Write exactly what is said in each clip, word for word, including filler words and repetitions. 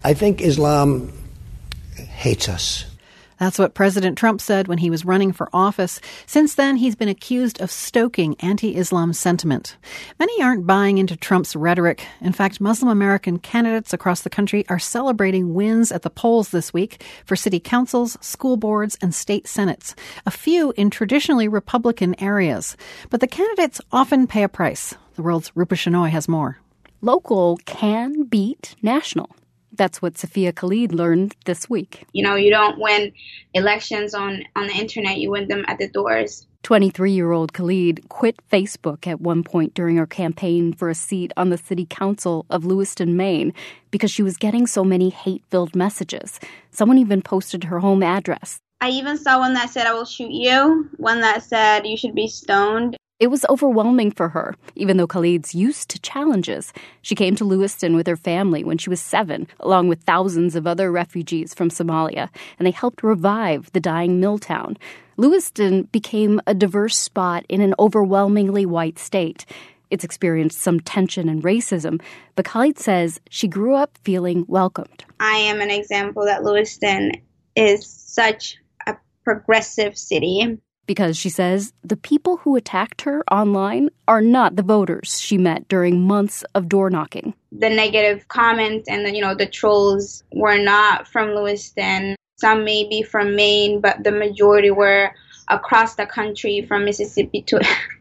I think Islam hates us. That's what President Trump said when he was running for office. Since then, he's been accused of stoking anti-Islam sentiment. Many aren't buying into Trump's rhetoric. In fact, Muslim American candidates across the country are celebrating wins at the polls this week for city councils, school boards, and state senates, a few in traditionally Republican areas. But the candidates often pay a price. The World's Rupa Shenoy has more. Local can beat national. That's what Sophia Khalid learned this week. You know, you don't win elections on, on the internet, you win them at the doors. twenty-three-year-old Khalid quit Facebook at one point during her campaign for a seat on the city council of Lewiston, Maine, because she was getting so many hate-filled messages. Someone even posted her home address. I even saw one that said, "I will shoot you," one that said, "You should be stoned." It was overwhelming for her, even though Khalid's used to challenges. She came to Lewiston with her family when she was seven, along with thousands of other refugees from Somalia, and they helped revive the dying mill town. Lewiston became a diverse spot in an overwhelmingly white state. It's experienced some tension and racism, but Khalid says she grew up feeling welcomed. I am an example that Lewiston is such a progressive city. Because, she says, the people who attacked her online are not the voters she met during months of door knocking. The negative comments and the, you know, the trolls were not from Lewiston. Some may be from Maine, but the majority were across the country from Mississippi to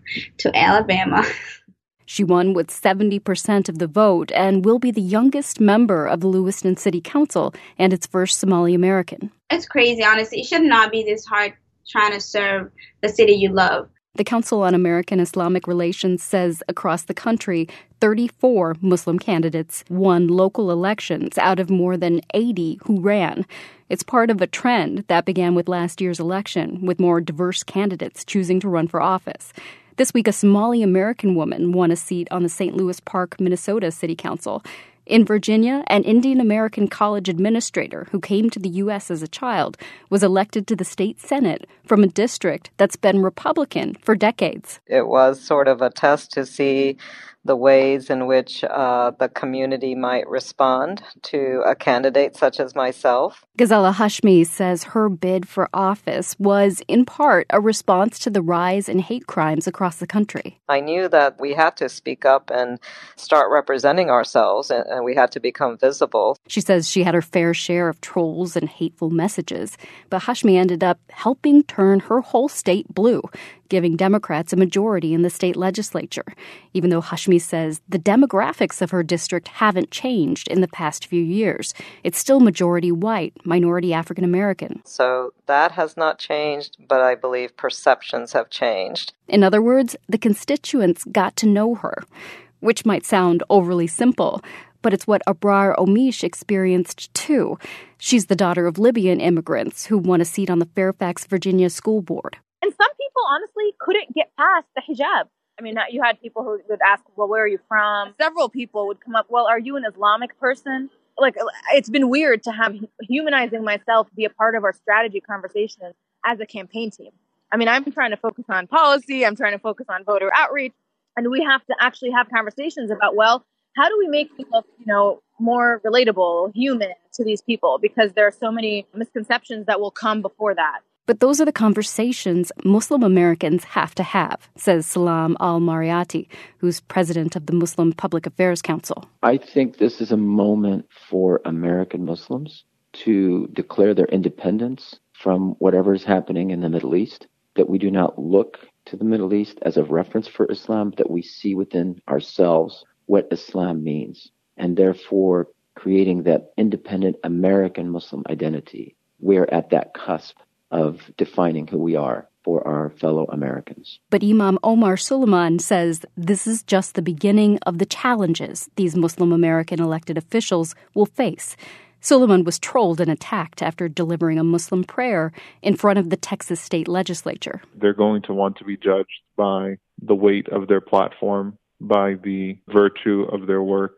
to Alabama. She won with seventy percent of the vote and will be the youngest member of the Lewiston City Council and its first Somali American. It's crazy, honestly. It should not be this hard trying to serve the city you love. The Council on American Islamic Relations says across the country, thirty-four Muslim candidates won local elections out of more than eighty who ran. It's part of a trend that began with last year's election, with more diverse candidates choosing to run for office. This week, a Somali American woman won a seat on the Saint Louis Park, Minnesota City Council. In Virginia, an Indian American college administrator who came to the U S as a child was elected to the state Senate from a district that's been Republican for decades. It was sort of a test to see the ways in which uh, the community might respond to a candidate such as myself. Ghazala Hashmi says her bid for office was, in part, a response to the rise in hate crimes across the country. I knew that we had to speak up and start representing ourselves, and, and we had to become visible. She says she had her fair share of trolls and hateful messages, but Hashmi ended up helping turn her whole state blue, giving Democrats a majority in the state legislature, even though Hashmi says the demographics of her district haven't changed in the past few years. It's still majority white, minority African American. So that has not changed, but I believe perceptions have changed. In other words, the constituents got to know her, which might sound overly simple, but it's what Abrar Omish experienced too. She's the daughter of Libyan immigrants who won a seat on the Fairfax, Virginia school board. And some people, honestly, couldn't get past the hijab. I mean, you had people who would ask, well, where are you from? Several people would come up, well, are you an Islamic person? Like, it's been weird to have humanizing myself be a part of our strategy conversation as a campaign team. I mean, I'm trying to focus on policy. I'm trying to focus on voter outreach. And we have to actually have conversations about, well, how do we make people, you know, more relatable, human to these people? Because there are so many misconceptions that will come before that. But those are the conversations Muslim Americans have to have, says Salam Al-Mariati, who's president of the Muslim Public Affairs Council. I think this is a moment for American Muslims to declare their independence from whatever is happening in the Middle East, that we do not look to the Middle East as a reference for Islam, that we see within ourselves what Islam means, and therefore creating that independent American Muslim identity. We're at that cusp of defining who we are for our fellow Americans. But Imam Omar Suleiman says this is just the beginning of the challenges these Muslim American elected officials will face. Suleiman was trolled and attacked after delivering a Muslim prayer in front of the Texas state legislature. They're going to want to be judged by the weight of their platform, by the virtue of their work,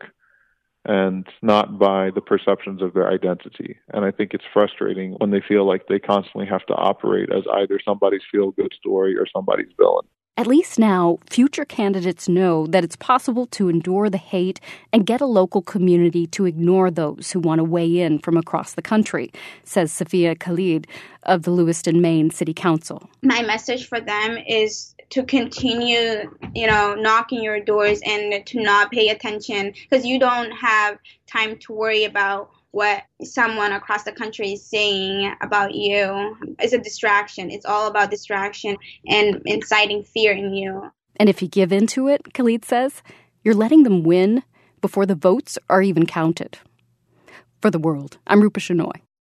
and not by the perceptions of their identity. And I think it's frustrating when they feel like they constantly have to operate as either somebody's feel-good story or somebody's villain. At least now, future candidates know that it's possible to endure the hate and get a local community to ignore those who want to weigh in from across the country, says Sophia Khalid of the Lewiston, Maine City Council. My message for them is to continue, you know, knocking your doors and to not pay attention, because you don't have time to worry about what someone across the country is saying about you. It's a distraction. It's all about distraction and inciting fear in you. And if you give in to it, Khalid says, you're letting them win before the votes are even counted. For The World, I'm Rupa Shenoy.